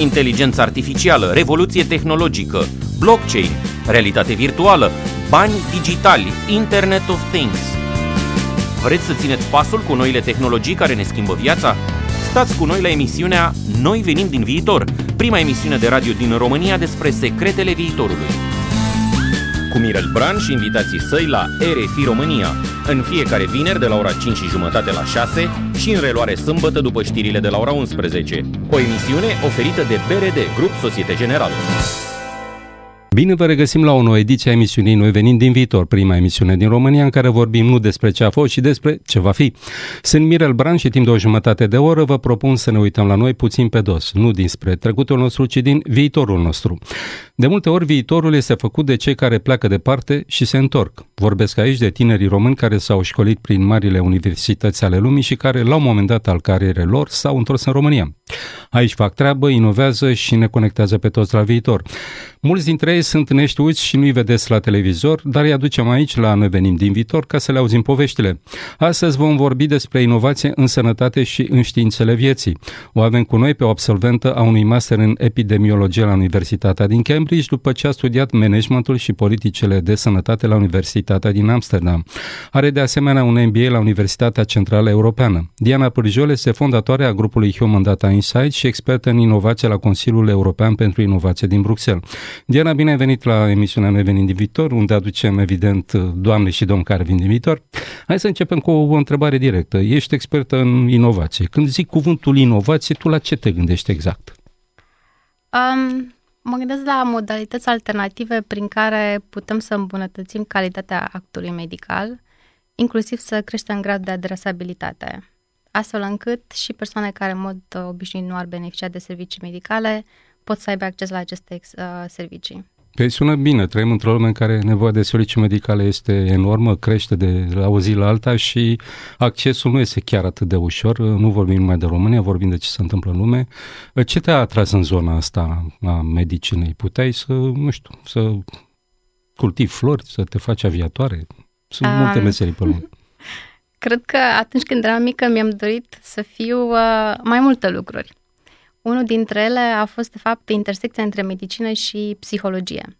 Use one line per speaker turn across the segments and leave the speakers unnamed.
inteligență artificială, revoluție tehnologică, blockchain, realitate virtuală, bani digitali, Internet of Things. Vreți să țineți pasul cu noile tehnologii care ne schimbă viața? Stați cu noi la emisiunea Noi venim din viitor, prima emisiune de radio din România despre secretele viitorului. Cu Mirel Bran și invitații săi la RFI România, în fiecare vineri de la ora 5:30 la 6 și în reluare sâmbătă după știrile de la ora 11. O emisiune oferită de BRD, Grup Societe Generală.
Bine vă regăsim la o nouă ediție a emisiunii Noi venim din viitor, prima emisiune din România în care vorbim nu despre ce a fost, ci despre ce va fi. Sunt Mirel Bran și timp de o jumătate de oră vă propun să ne uităm la noi puțin pe dos, nu dinspre trecutul nostru, ci din viitorul nostru. De multe ori viitorul este făcut de cei care pleacă departe și se întorc. Vorbesc aici de tinerii români care s-au școlit prin marile universități ale lumii și care la un moment dat al carierei lor s-au întors în România. Aici fac treabă, inovează și ne conectează pe toți la viitor. Mulți dintre ei sunt neștiuți și nu-i vedeți la televizor, dar îi aducem aici la Noi venim din viitor ca să le auzim poveștile. Astăzi vom vorbi despre inovație în sănătate și în științele vieții. O avem cu noi pe o absolventă a unui master în epidemiologie la Universitatea din Cambridge, după ce a studiat managementul și politicile de sănătate la Universitatea din Amsterdam. Are de asemenea un MBA la Universitatea Centrală Europeană. Diana Pârjol este fondatoare a grupului Human Data Insight și expertă în inovație la Consiliul European pentru Inovație din Bruxelles. Diana, bine ai venit la emisiunea Noi venim din viitor, unde aducem evident doamne și domni care vin din viitor. Hai să începem cu o întrebare directă. Ești expertă în inovație. Când zic cuvântul inovație, tu la ce te gândești exact?
Mă gândesc la modalități alternative prin care putem să îmbunătățim calitatea actului medical, inclusiv să creștem gradul de adresabilitate, astfel încât și persoane care în mod obișnuit nu ar beneficia de servicii medicale pot să aibă acces la aceste servicii.
Păi sună bine, trăim într-o lume în care nevoia de servicii medicale este enormă, crește de la o zi la alta și accesul nu este chiar atât de ușor. Nu vorbim numai de România, vorbim de ce se întâmplă în lume. Ce te-a atras în zona asta a medicinei? Puteai să cultivi flori, să te faci aviatoare? Sunt multe meserii pe lume.
Cred că atunci când eram mică mi-am dorit să fiu mai multe lucruri. Unul dintre ele a fost, de fapt, intersecția între medicină și psihologie.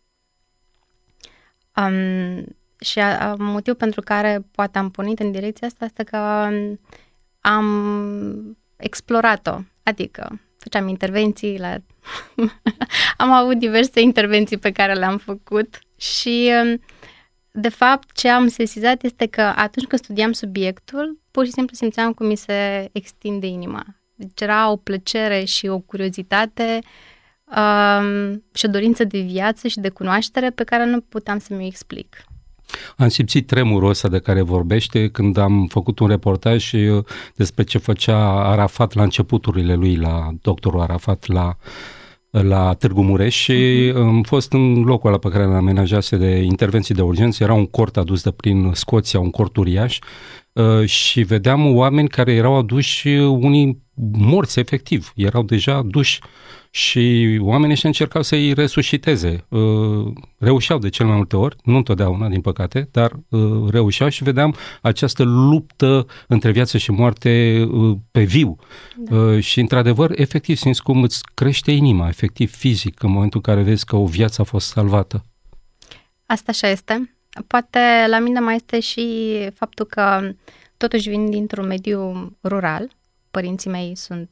Și motivul pentru care poate am pornit în direcția asta este că am explorat-o. Adică făceam intervenții am avut diverse intervenții pe care le-am făcut și, de fapt, ce am sesizat este că atunci când studiam subiectul, pur și simplu simțeam cum mi se extinde inima. Deci era o plăcere și o curiozitate și o dorință de viață și de cunoaștere pe care nu puteam să mi-o explic.
Am simțit tremurul ăsta de care vorbește când am făcut un reportaj despre ce făcea Arafat la începuturile lui, la doctorul Arafat la Târgu Mureș și am fost în locul ăla pe care l-am amenajat de intervenții de urgență. Era un cort adus de prin Scoția, un cort uriaș, și vedeam oameni care erau aduși, unii morți efectiv, erau deja duși și oamenii ăștia încercau să-i resusciteze. Reușeau de cel mai multe ori, nu întotdeauna, din păcate, dar reușeau și vedeam această luptă între viață și moarte pe viu. Da. Și într-adevăr, efectiv, simți cum îți crește inima, efectiv fizic, în momentul în care vezi că o viață a fost salvată. Asta
așa este. Poate la mine mai este și faptul că totuși vin dintr-un mediu rural. Părinții mei sunt,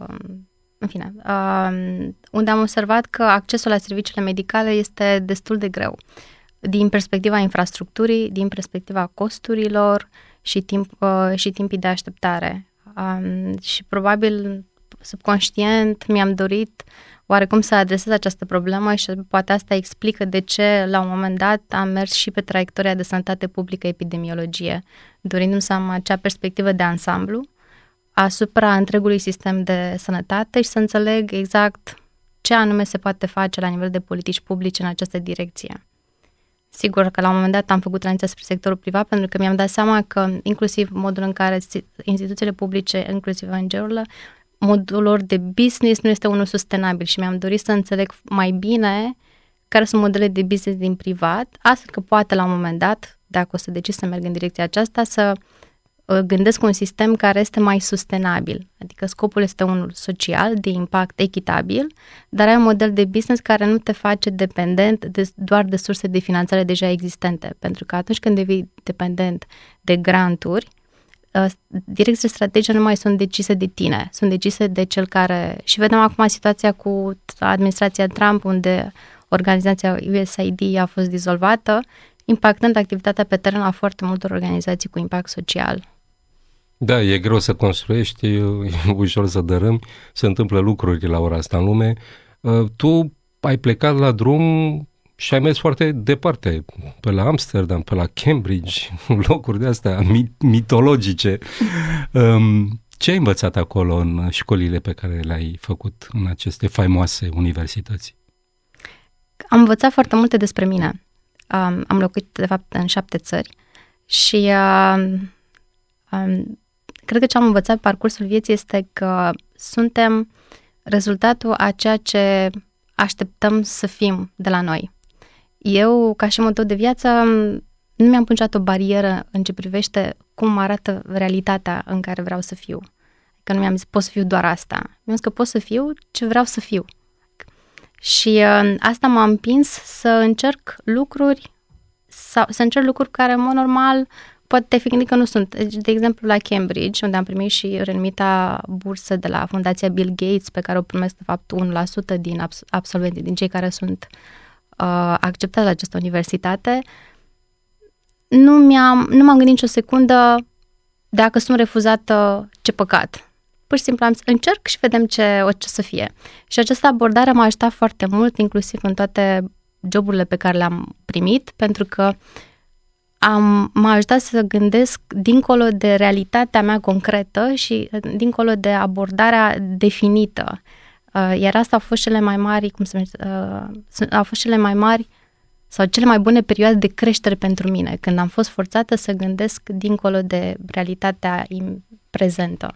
unde am observat că accesul la serviciile medicale este destul de greu. Din perspectiva infrastructurii, din perspectiva costurilor și timpii de așteptare. Și probabil subconștient mi-am dorit oarecum să adresez această problemă și poate asta explică de ce la un moment dat am mers și pe traiectoria de sănătate publică epidemiologie, dorindu-mi să am acea perspectivă de ansamblu asupra întregului sistem de sănătate și să înțeleg exact ce anume se poate face la nivel de politici publice în această direcție. Sigur că la un moment dat am făcut tranziția spre sectorul privat pentru că mi-am dat seama că inclusiv modul în care instituțiile publice, inclusiv ONG-urile, modul lor de business nu este unul sustenabil și mi-am dorit să înțeleg mai bine care sunt modele de business din privat, astfel că poate la un moment dat, dacă o să decid să merg în direcția aceasta, să gândesc un sistem care este mai sustenabil. Adică scopul este unul social, de impact echitabil, dar ai un model de business care nu te face dependent doar de surse de finanțare deja existente. Pentru că atunci când devii dependent de granturi, direcțiile strategice nu mai sunt decise de tine, sunt decise de cel care... Și vedem acum situația cu administrația Trump, unde organizația USAID a fost dizolvată, impactând activitatea pe teren a foarte multor organizații cu impact social.
Da, e greu să construiești, e ușor să dărâmi, se întâmplă lucruri la ora asta în lume. Tu ai plecat la drum și ai mers foarte departe, pe la Amsterdam, pe la Cambridge, locuri de astea mitologice. Ce ai învățat acolo în școlile pe care le-ai făcut în aceste faimoase universități?
Am învățat foarte multe despre mine. Am locuit, de fapt, în 7 țări și cred că ce am învățat pe parcursul vieții este că suntem rezultatul a ceea ce așteptăm să fim de la noi. Eu, ca și motiv de viață, nu mi-am punctat o barieră în ce privește cum arată realitatea în care vreau să fiu. Că nu mi-am zis, pot să fiu doar asta. Mi-am zis că pot să fiu ce vreau să fiu. Și asta m-a împins să încerc lucruri, să încerc lucruri care, în mod normal, poate fi gândit că nu sunt. De exemplu, la Cambridge, unde am primit și renumita bursă de la Fundația Bill Gates, pe care o primesc, de fapt, 1% din absolvenții, din cei care sunt acceptați la această universitate, nu m-am gândit nicio secundă dacă sunt refuzată, ce păcat. Pur și simplu am zis, încerc și vedem ce o să fie. Și această abordare m-a ajutat foarte mult, inclusiv în toate joburile pe care le-am primit, pentru că m-a ajutat să gândesc dincolo de realitatea mea concretă și dincolo de abordarea definită. Iar asta au fost cele mai mari, au fost cele mai mari sau cele mai bune perioade de creștere pentru mine, când am fost forțată să gândesc dincolo de realitatea prezentă.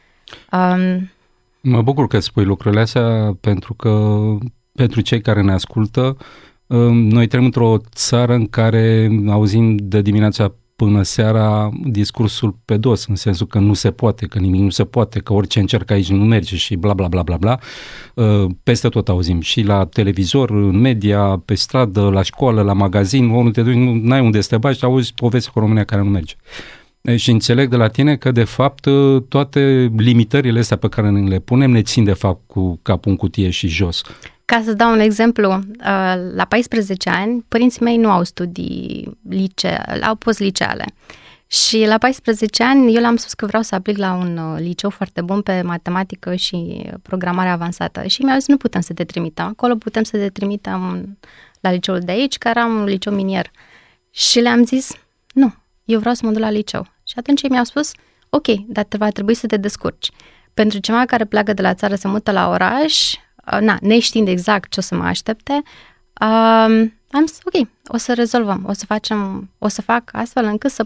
Mă bucur că spui lucrurile astea, pentru că pentru cei care ne ascultă, noi trăim într-o țară în care auzim de dimineața până seara discursul pe dos, în sensul că nu se poate, că nimic nu se poate, că orice încerc aici nu merge și bla bla bla bla bla. Peste tot auzim, și la televizor, în media, pe stradă, la școală, la magazin, oriunde te duci, n-ai unde să te bagi și auzi povestea cu România care nu merge. Și înțeleg de la tine că, de fapt, toate limitările astea pe care ne le punem ne țin, de fapt, cu capul în cutie și jos.
Ca să dau un exemplu, la 14 ani, părinții mei nu au studii au post-liceale. Și la 14 ani, eu le-am spus că vreau să aplic la un liceu foarte bun pe matematică și programare avansată. Și mi-au zis, nu putem să te trimitem acolo, putem să te trimitem la liceul de aici, care am un liceu minier. Și le-am zis, nu, eu vreau să mă duc la liceu. Și atunci ei mi-au spus, ok, dar va trebui să te descurci. Pentru cineva care pleacă de la țară, se mută la oraș, neștiind exact ce o să mă aștepte, am zis, ok, o să rezolvăm, o să fac astfel încât să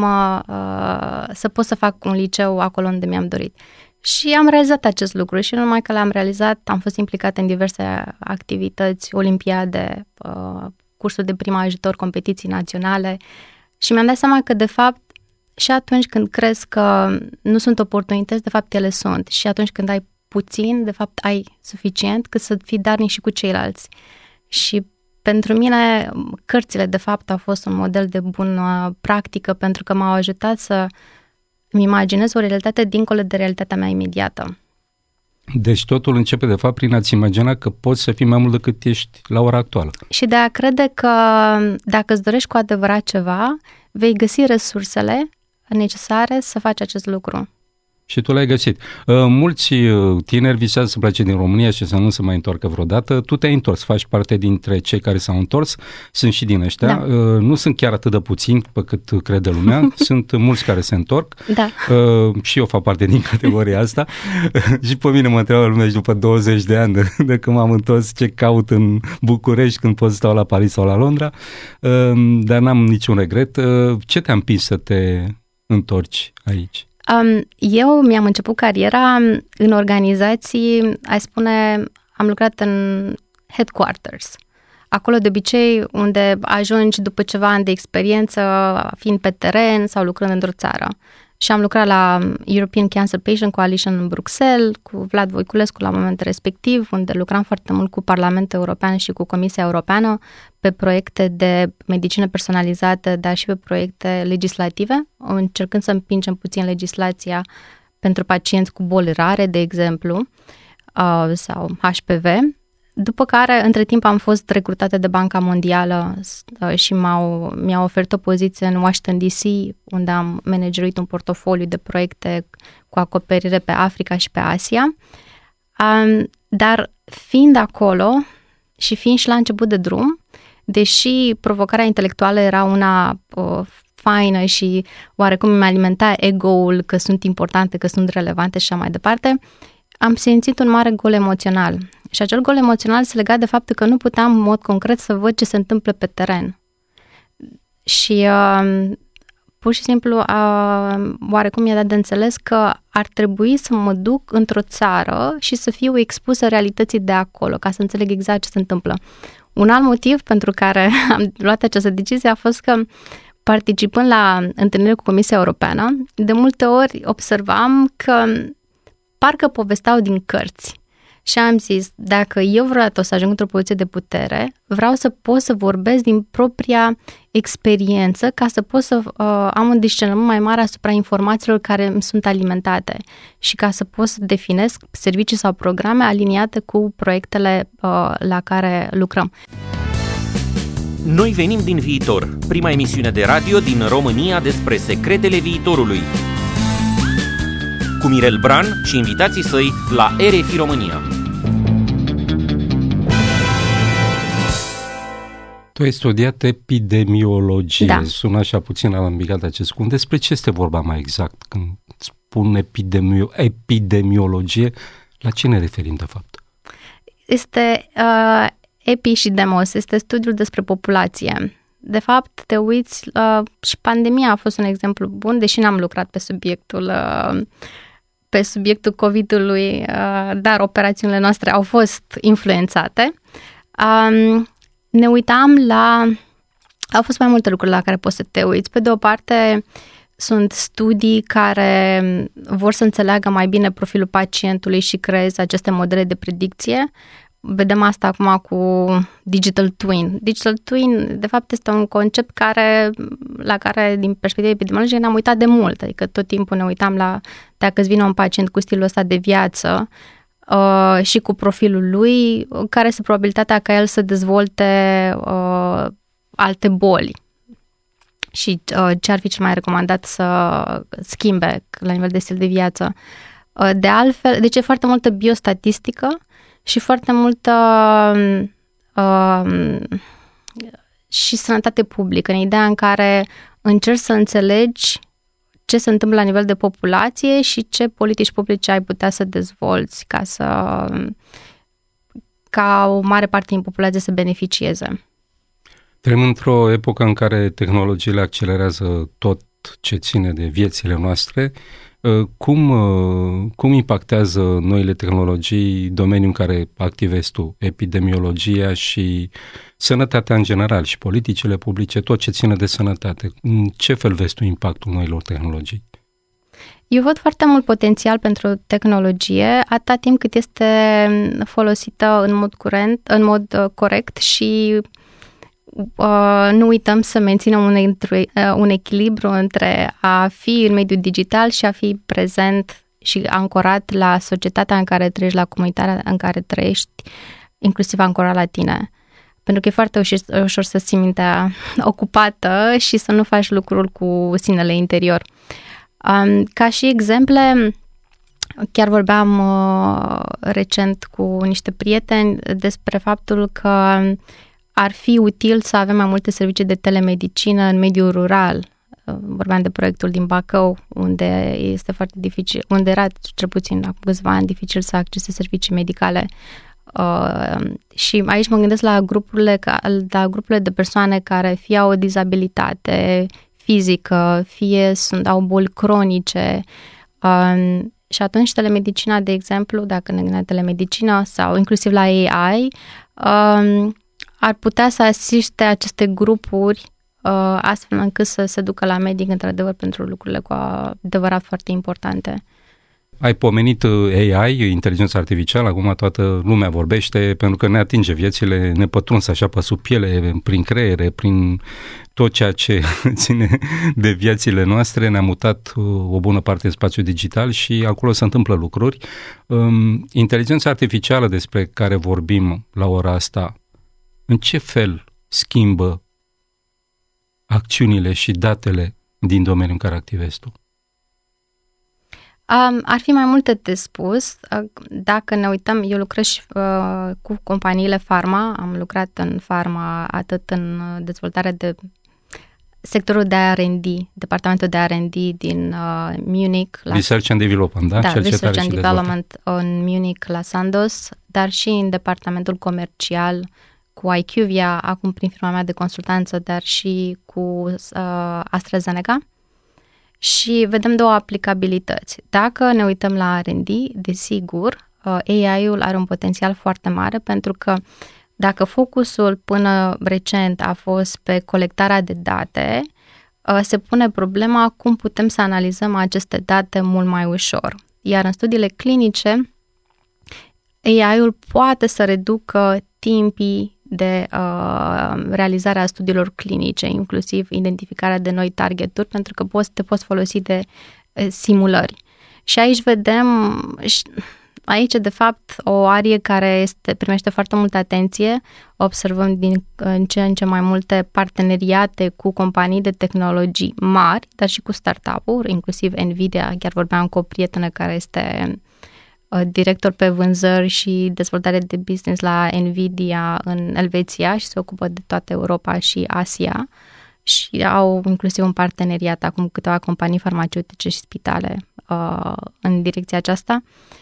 pot să fac un liceu acolo unde mi-am dorit. Și am realizat acest lucru și nu numai că l-am realizat, am fost implicată în diverse activități, olimpiade, cursuri de prim ajutor, competiții naționale și mi-am dat seama că, de fapt, și atunci când crezi că nu sunt oportunități, de fapt ele sunt. Și atunci când ai puțin, de fapt ai suficient cât să fii darnic și cu ceilalți. Și pentru mine cărțile, de fapt, au fost un model de bună practică, pentru că m-au ajutat să îmi imaginez o realitate dincolo de realitatea mea imediată.
Deci totul începe, de fapt, prin a-ți imagina că poți să fii mai mult decât ești la ora actuală.
Și de a crede că dacă îți dorești cu adevărat ceva, vei găsi resursele necesare să faci acest lucru.
Și tu l-ai găsit. Mulți tineri visează să plece din România și să nu se mai întoarcă vreodată. Tu te-ai întors, faci parte dintre cei care s-au întors. Sunt și din ăștia. Da. Nu sunt chiar atât de puțini pe cât crede lumea. Sunt mulți care se întorc.
Da.
Și eu fac parte din categoria asta. Și pe mine mă întreabă lumea și după 20 de ani de când m-am întors, ce caut în București când pot să stau la Paris sau la Londra. Dar n-am niciun regret. Ce te-a împins să te întorci aici?
Eu mi-am început cariera în organizații, am lucrat în headquarters. Acolo, de obicei, unde ajungi după ceva ani de experiență, fiind pe teren sau lucrând într-o țară. și am lucrat la European Cancer Patient Coalition în Bruxelles, cu Vlad Voiculescu la momentul respectiv, unde lucram foarte mult cu Parlamentul European și cu Comisia Europeană pe proiecte de medicină personalizată, dar și pe proiecte legislative, încercând să împingem puțin legislația pentru pacienți cu boli rare, de exemplu, sau HPV. După care, între timp, am fost recrutată de Banca Mondială și mi-au oferit o poziție în Washington DC, unde am manageruit un portofoliu de proiecte cu acoperire pe Africa și pe Asia. Dar fiind acolo și fiind și la început de drum, deși provocarea intelectuală era una faină și oarecum îmi alimenta ego-ul că sunt importante, că sunt relevante și așa mai departe, am simțit un mare gol emoțional. Și acel gol emoțional se lega de faptul că nu puteam în mod concret să văd ce se întâmplă pe teren. Și pur și simplu oarecum mi-a dat de înțeles că ar trebui să mă duc într-o țară și să fiu expusă realității de acolo, ca să înțeleg exact ce se întâmplă. Un alt motiv pentru care am luat această decizie a fost că, participând la întâlniri cu Comisia Europeană, de multe ori observam că parcă povesteau din cărți. Și am zis, dacă eu vreodată o să ajung într-o poziție de putere, vreau să pot să vorbesc din propria experiență ca să pot să am un discernământ mai mare asupra informațiilor care îmi sunt alimentate și ca să pot să definesc servicii sau programe aliniate cu proiectele la care lucrăm.
Noi venim din viitor, prima emisiune de radio din România despre secretele viitorului. Cu Mirel Bran și invitații săi la RFI România.
Tu ai studiat epidemiologie.
Da.
Sună așa puțin alambicat acest cuvânt. Despre ce este vorba mai exact când spun epidemiologie? La ce ne referim de fapt?
Este epi și demos, este studiul despre populație. De fapt, te uiți, și pandemia a fost un exemplu bun, deși n-am lucrat pe subiectul COVID-ului, dar operațiunile noastre au fost influențate. Ne uitam au fost mai multe lucruri la care poți să te uiți. Pe de o parte, sunt studii care vor să înțeleagă mai bine profilul pacientului și creează aceste modele de predicție. Vedem asta acum cu Digital Twin. Digital Twin, de fapt, este un concept la care, din perspectivă epidemiologică, ne-am uitat de mult. Adică tot timpul ne uitam la dacă îți vine un pacient cu stilul ăsta de viață și cu profilul lui, care este probabilitatea ca el să dezvolte alte boli și ce ar fi cel mai recomandat să schimbe la nivel de stil de viață. De altfel, deci e foarte multă biostatistică și foarte multă și sănătate publică, în ideea în care încerci să înțelegi ce se întâmplă la nivel de populație și ce politici publice ai putea să dezvolți ca o mare parte din populație să beneficieze.
Trăim într-o epocă în care tehnologiile accelerează tot ce ține de viețile noastre. Cum impactează noile tehnologii domeniul în care activezi tu, epidemiologia și sănătatea în general și politicile publice, tot ce ține de sănătate? În ce fel vezi tu impactul noilor tehnologii?
Eu văd foarte mult potențial pentru tehnologie, atâta timp cât este folosită în mod corect și nu uităm să menținem un echilibru între a fi în mediul digital și a fi prezent și ancorat la societatea în care trăiești, la comunitatea în care trăiești, inclusiv ancorat la tine. Pentru că e foarte ușor să ții mintea ocupată și să nu faci lucruri cu sinele interior. Ca și exemple, chiar vorbeam recent cu niște prieteni despre faptul că ar fi util să avem mai multe servicii de telemedicină în mediul rural. Vorbeam de proiectul din Bacău, unde este foarte dificil, unde era cel puțin acum câțiva ani dificil să accesezi servicii medicale. Și aici mă gândesc la grupurile de persoane care fie au o dizabilitate fizică, fie au boli cronice. Și atunci telemedicina, de exemplu, dacă ne gândim la telemedicină sau inclusiv la AI, ar putea să asiste aceste grupuri astfel încât să se ducă la medic, într-adevăr, pentru lucrurile cu adevărat foarte importante.
Ai pomenit AI, inteligența artificială, acum toată lumea vorbește, pentru că ne atinge viețile, ne pătruns așa pe sub piele, prin creiere, prin tot ceea ce ține de viețile noastre. Ne-a mutat o bună parte în spațiul digital și acolo se întâmplă lucruri. Inteligența artificială despre care vorbim la ora asta, în ce fel schimbă acțiunile și datele din domeniul în care activezi tu?
Ar fi mai multe de spus. Dacă ne uităm, eu lucrez și cu companiile farma, am lucrat în farma atât în dezvoltare de sectorul de R&D, departamentul de R&D din Munich.
Research and Development, da?
Da, Research and Development în Munich la Sandoz, dar și în departamentul comercial cu IQVIA, acum prin firma mea de consultanță, dar și cu AstraZeneca. Și vedem două aplicabilități. Dacă ne uităm la R&D, desigur, AI-ul are un potențial foarte mare, pentru că dacă focusul până recent a fost pe colectarea de date, se pune problema cum putem să analizăm aceste date mult mai ușor. Iar în studiile clinice, AI-ul poate să reducă timpii de realizare a studiilor clinice, inclusiv identificarea de noi targeturi, pentru că te poți folosi de simulări. Și aici vedem, aici de fapt o arie care primește foarte multă atenție. Observăm în ce în ce mai multe parteneriate cu companii de tehnologii mari, dar și cu startup-uri, inclusiv Nvidia. Chiar vorbeam cu o prietenă care este director pe vânzări și dezvoltare de business la Nvidia în Elveția și se ocupă de toată Europa și Asia și au inclusiv un parteneriat acum câteva companii farmaceutice și spitale în direcția aceasta.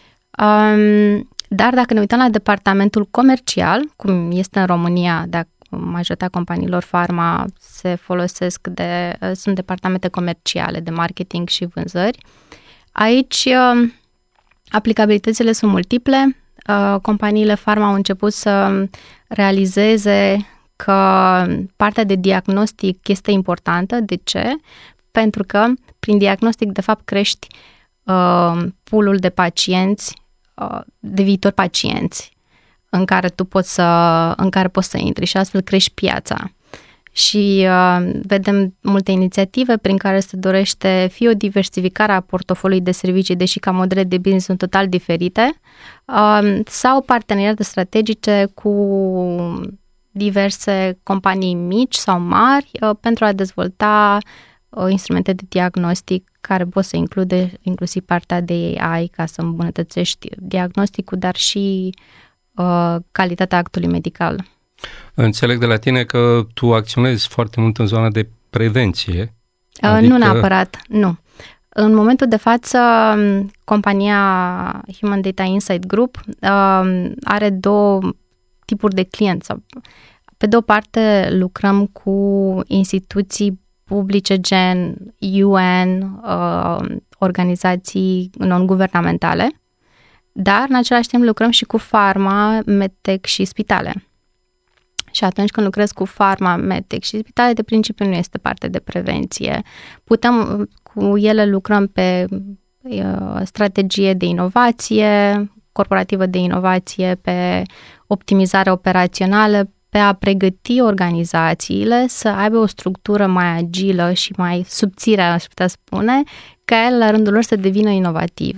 Dar dacă ne uităm la departamentul comercial, cum este în România, dacă majoritatea companiilor farma se folosesc sunt departamente comerciale de marketing și vânzări, aici aplicabilitățile sunt multiple. Companiile farma au început să realizeze că partea de diagnostic este importantă. De ce? Pentru că prin diagnostic, de fapt, crești pool-ul de pacienți, de viitori pacienți în care poți să intri și astfel crești piața. Și vedem multe inițiative prin care se dorește fie o diversificare a portofoliului de servicii, deși ca modele de business sunt total diferite, sau parteneriate strategice cu diverse companii mici sau mari pentru a dezvolta instrumente de diagnostic care pot să include inclusiv partea de AI ca să îmbunătățești diagnosticul, dar și calitatea actului medical.
Înțeleg de la tine că tu acționezi foarte mult în zona de prevenție.
Adică... Nu neapărat, nu. În momentul de față, compania Human Data Insight Group are două tipuri de clienți. Pe de o parte, lucrăm cu instituții publice gen UN, organizații non-guvernamentale, dar în același timp lucrăm și cu farma, medtech și spitale. Și atunci când lucrez cu farma, medtech și spitale, de principiu nu este parte de prevenție. Cu ele lucrăm pe strategie de inovație, corporativă de inovație, pe optimizare operațională, pe a pregăti organizațiile să aibă o structură mai agilă și mai subțire, aș putea spune, ca ele la rândul lor să devină inovative.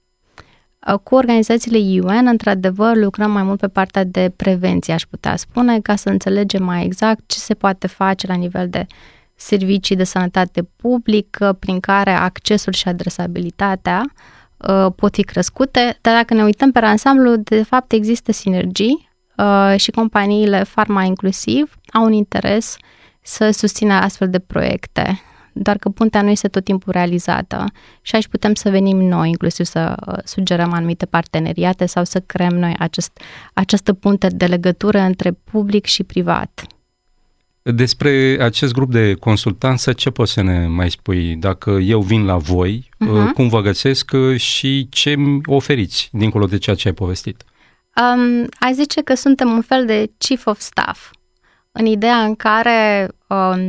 Cu organizațiile UN, într-adevăr, lucrăm mai mult pe partea de prevenție, aș putea spune, ca să înțelegem mai exact ce se poate face la nivel de servicii de sănătate publică, prin care accesul și adresabilitatea pot fi crescute, dar dacă ne uităm pe ansamblu, de fapt există sinergii și companiile farma inclusiv au un interes să susțină astfel de proiecte. Doar că puntea nu este tot timpul realizată și aici putem să venim noi, inclusiv să sugerăm anumite parteneriate sau să creăm noi această punte de legătură între public și privat.
Despre acest grup de consultanță, ce poți să ne mai spui? Dacă eu vin la voi, cum vă găsesc și ce oferiți dincolo de ceea ce ai povestit?
Aș zice că suntem un fel de chief of staff, în ideea în care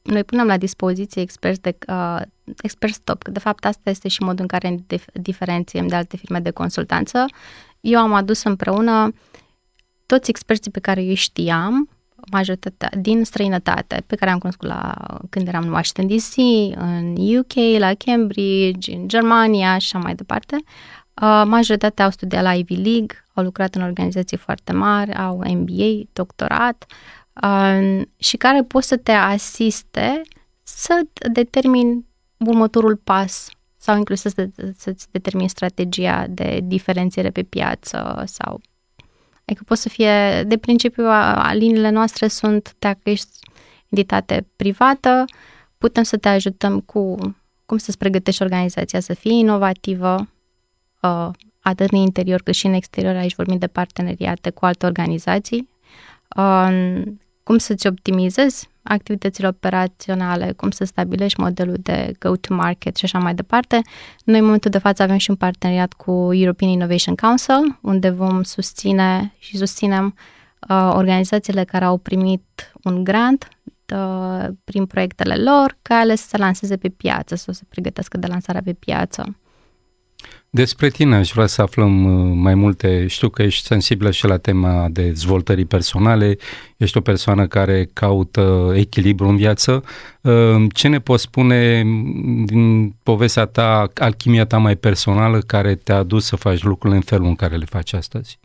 noi punem la dispoziție experți top, că de fapt asta este și modul în care ne diferențiem de alte firme de consultanță. Eu am adus împreună toți experții pe care eu știam, majoritatea din străinătate, pe care am cunoscut când eram în Washington DC, în UK, la Cambridge, în Germania și așa mai departe. Majoritatea au studiat la Ivy League, au lucrat în organizații foarte mari, au MBA, doctorat, și care pot să te asiste să determini următorul pas sau inclusiv să-ți determini strategia de diferențiere pe piață sau... Adică pot să fie, de principiu, liniile noastre sunt, dacă ești entitate privată, putem să te ajutăm cu cum să-ți pregătești organizația să fie inovativă, atât în interior cât și în exterior. Aici vorbim de parteneriate cu alte organizații, cum să-ți optimizezi activitățile operaționale, cum să stabilești modelul de go-to-market și așa mai departe. Noi în momentul de față avem și un parteneriat cu European Innovation Council, unde vom susținem organizațiile care au primit un grant prin proiectele lor, ca ele să se lanseze pe piață sau să se pregătească de lansarea pe piață.
Despre tine aș vrea să aflăm mai multe. Știu că ești sensibilă și la tema de dezvoltării personale, ești o persoană care caută echilibru în viață. Ce ne poți spune din povestea ta, alchimia ta mai personală, care te-a adus să faci lucrurile în felul în care le faci astăzi?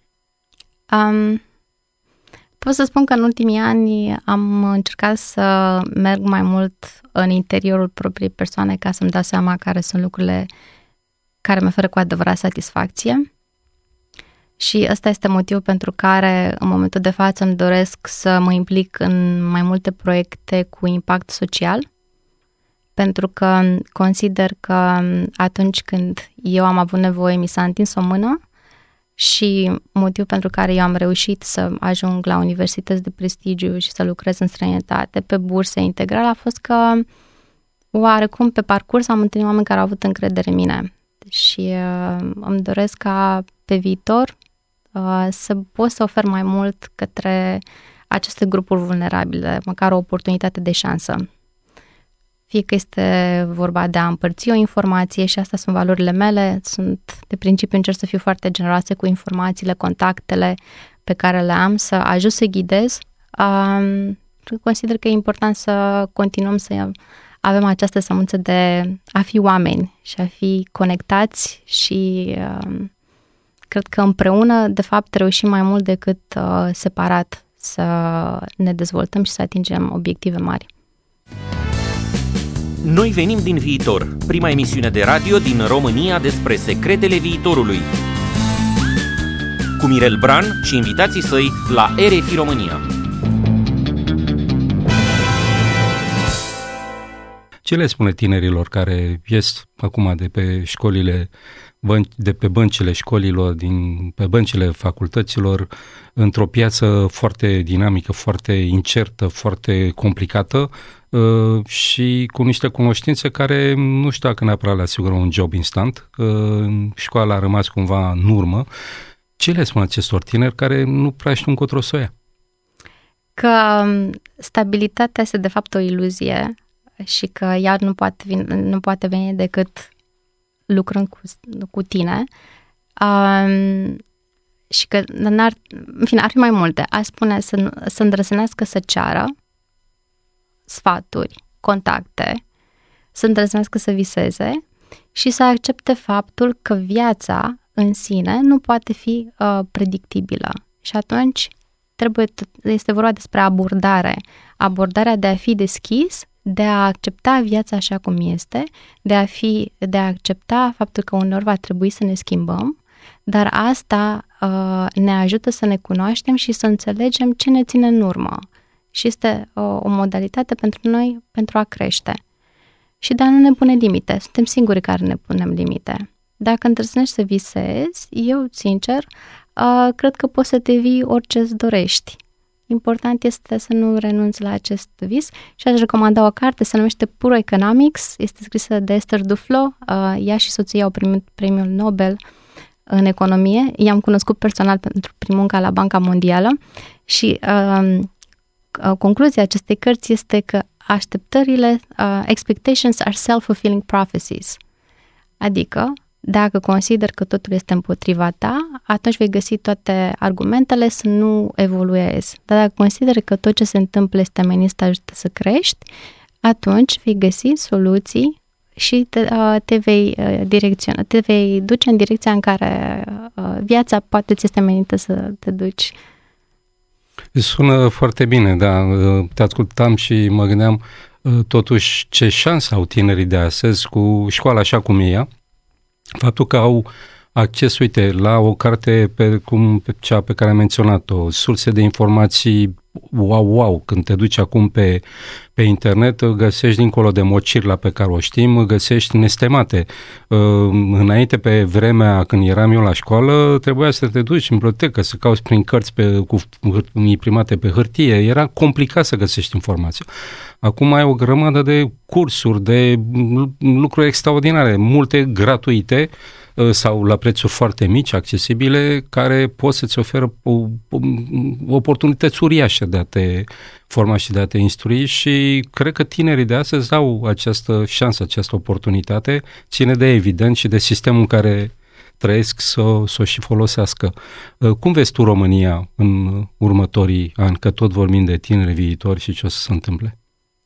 Pot să spun că în ultimii ani am încercat să merg mai mult în interiorul propriei persoane ca să-mi dau seama care sunt lucrurile care mi oferă cu adevărat satisfacție. Și ăsta este motivul pentru care în momentul de față îmi doresc să mă implic în mai multe proiecte cu impact social, pentru că consider că atunci când eu am avut nevoie, mi s-a întins o mână și motivul pentru care eu am reușit să ajung la universități de prestigiu și să lucrez în străinătate pe burse integrale a fost că oarecum pe parcurs am întâlnit oameni care au avut încredere în mine. Și îmi doresc ca pe viitor să pot să ofer mai mult către aceste grupuri vulnerabile, măcar o oportunitate de șansă. Fie că este vorba de a împărți o informație, și asta sunt valorile mele, de principiu încerc să fiu foarte generoasă cu informațiile, contactele pe care le am, să ajut să ghidez. Consider că e important să continuăm să avem această sămânță de a fi oameni și a fi conectați și cred că împreună, de fapt, reușim mai mult decât separat să ne dezvoltăm și să atingem obiective mari.
Noi venim din viitor, prima emisiune de radio din România despre secretele viitorului. Cu Mirel Bran și invitații săi la RFI România.
Ce le spune tinerilor care ies acum de pe școlile, de pe băncile școlilor, pe băncile facultăților, într-o piață foarte dinamică, foarte incertă, foarte complicată și cu niște cunoștințe care nu știu dacă neapărat le asigură un job instant. Școala a rămas cumva în urmă. Ce le spune acestor tineri care nu prea știu încotro să o ia?
Că stabilitatea este de fapt o iluzie și că ea nu poate veni decât lucrând cu tine, și că în fine, ar fi mai multe. Aș spune să îndrăznească să ceară sfaturi, contacte, să îndrăznească să viseze și să accepte faptul că viața în sine nu poate fi predictibilă. Și atunci este vorba despre abordarea de a fi deschis, de a accepta viața așa cum este, de a accepta faptul că uneori va trebui să ne schimbăm, dar asta ne ajută să ne cunoaștem și să înțelegem ce ne ține în urmă. Și este o modalitate pentru noi pentru a crește. Și de a nu ne pune limite. Suntem singurii care ne punem limite. Dacă îndrăznești să visezi, eu, sincer, cred că poți să te vii orice îți dorești. Important este să nu renunți la acest vis și aș recomanda o carte, se numește Puro Economics, este scrisă de Esther Duflo, ea și soția au primit premiul Nobel în economie, i-am cunoscut personal prin munca la Banca Mondială și concluzia acestei cărți este că așteptările, expectations are self-fulfilling prophecies. Adică, dacă consider că totul este împotriva ta, atunci vei găsi toate argumentele să nu evoluezi. Dar dacă consideri că tot ce se întâmplă este menit să te ajute să crești, atunci vei găsi soluții și te vei duce în direcția în care viața poate ți este menită să te duci.
Sună foarte bine, da. Te ascultam și mă gândeam totuși ce șansă au tinerii de astăzi cu școala așa cum e ea. Faptul că au acces, uite, la o carte pe cea pe care am menționat-o, surse de informații wow, când te duci acum pe internet, găsești dincolo de Mocirla pe care o știm, găsești nestemate. Înainte, pe vremea când eram eu la școală, trebuia să te duci în bibliotecă, să cauți prin cărți cu imprimate pe hârtie, era complicat să găsești informații. Acum ai o grămadă de cursuri, de lucruri extraordinare, multe gratuite sau la prețuri foarte mici, accesibile, care pot să-ți oferă oportunități uriașe de a te forma și de a te instrui și cred că tinerii de astăzi au această șansă, această oportunitate, ține de evident și de sistemul în care trăiesc să o și folosească. Cum vezi tu România în următorii ani, că tot vorbim de tineri viitori și ce o să se întâmple?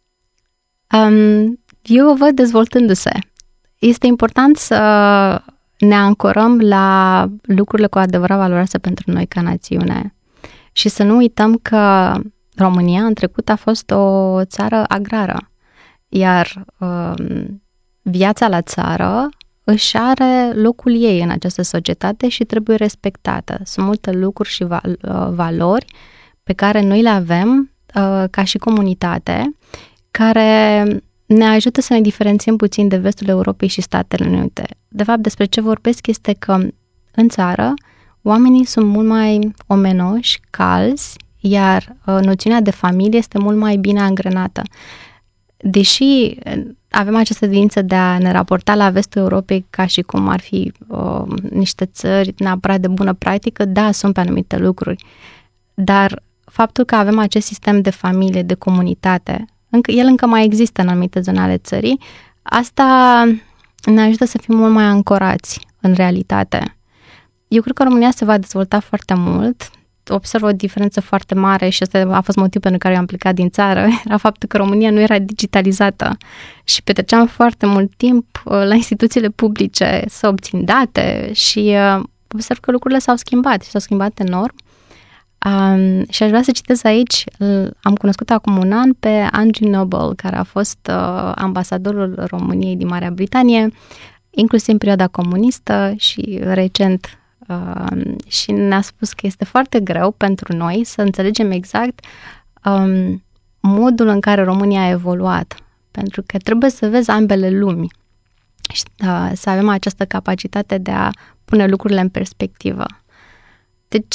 Eu o văd dezvoltându-se. Este important să ne ancorăm la lucrurile cu adevărat valoroase pentru noi ca națiune și să nu uităm că România în trecut a fost o țară agrară, iar viața la țară își are locul ei în această societate și trebuie respectată. Sunt multe lucruri și valori pe care noi le avem ca și comunitate, care ne ajută să ne diferențiem puțin de vestul Europei și Statele Unite. De fapt, despre ce vorbesc este că în țară oamenii sunt mult mai omenoși, calzi, iar noțiunea de familie este mult mai bine angrenată. Deși avem această tendință de a ne raporta la vestul Europei ca și cum ar fi niște țări neapărat de bună practică, da, sunt pe anumite lucruri, dar faptul că avem acest sistem de familie, de comunitate, el încă mai există în anumite zone ale țării, asta ne ajută să fim mult mai ancorați în realitate. Eu cred că România se va dezvolta foarte mult, observ o diferență foarte mare și ăsta a fost motivul pentru care eu am plecat din țară, era faptul că România nu era digitalizată și petreceam foarte mult timp la instituțiile publice să obțin date și observ că lucrurile s-au schimbat enorm. Și aș vrea să citez aici, am cunoscut acum un an pe Andrew Noble, care a fost ambasadorul României din Marea Britanie, inclusiv în perioada comunistă și recent, și ne-a spus că este foarte greu pentru noi să înțelegem exact modul în care România a evoluat, pentru că trebuie să vezi ambele lumi și să avem această capacitate de a pune lucrurile în perspectivă. Deci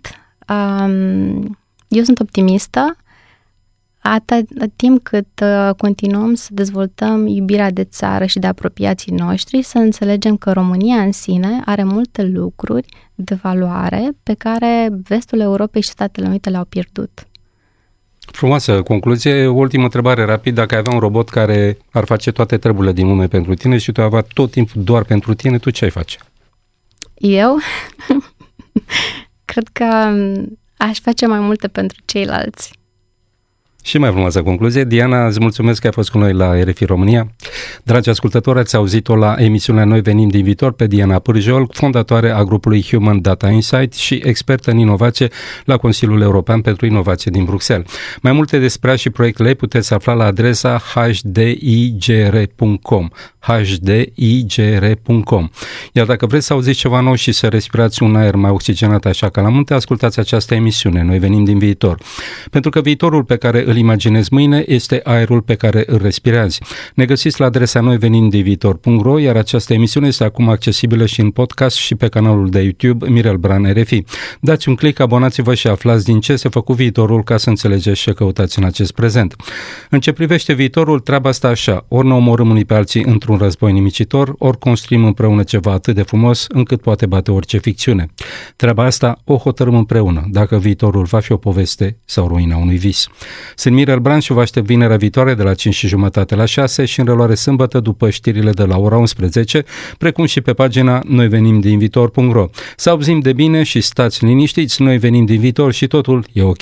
eu sunt optimistă atât timp cât continuăm să dezvoltăm iubirea de țară și de apropiații noștri, să înțelegem că România în sine are multe lucruri de valoare pe care vestul Europei și Statele Unite le-au pierdut.
Frumoasă concluzie. O ultimă întrebare rapid. Dacă ai avea un robot care ar face toate treburile din lume pentru tine și tu ai avea tot timpul doar pentru tine, tu ce ai face?
Eu? Cred că aș face mai multe pentru ceilalți.
Și mai frumoasă concluzie. Diana, îți mulțumesc că ai fost cu noi la RFI România. Dragi ascultători, ați auzit-o la emisiunea Noi venim din viitor pe Diana Pârjol, fondatoare a grupului Human Data Insight și expertă în inovație la Consiliul European pentru Inovație din Bruxelles. Mai multe despre ea și proiectele ei puteți afla la adresa hdigr.com hdigr.com. Iar dacă vreți să auziți ceva nou și să respirați un aer mai oxigenat așa ca la munte, ascultați această emisiune. Noi venim din viitor. Pentru că viitorul pe care îl imaginezi mâine este aerul pe care îl respirați. Ne găsiți la adresa noivenimdinviitor.ro, iar această emisiune este acum accesibilă și în podcast și pe canalul de YouTube Mirel Bran RFI. Dați un click, abonați-vă și aflați din ce se făcut viitorul ca să înțelegeți ce căutați în acest prezent. În ce privește viitorul, treaba asta așa, ori ne omorâm unii pe alții într-un război nimicitor, ori construim împreună ceva atât de frumos încât poate bate orice ficțiune. Treaba asta o hotărâm împreună, dacă viitorul va fi o poveste sau ruina unui vis. Sunt Mirel Bran și vă aștept vinerea viitoare de la 5:30 la 6 și în reluare sâmbătă după știrile de la ora 11, precum și pe pagina noivenimdinviitor.ro. Să auzim de bine și stați liniștiți, noi venim din viitor și totul e ok.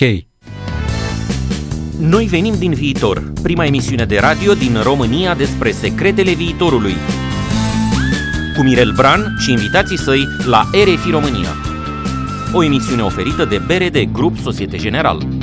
Noi venim din viitor, prima emisiune de radio din România despre secretele viitorului. Cu Mirel Bran și invitații săi la RFI România. O emisiune oferită de BRD Grup Societe Generale.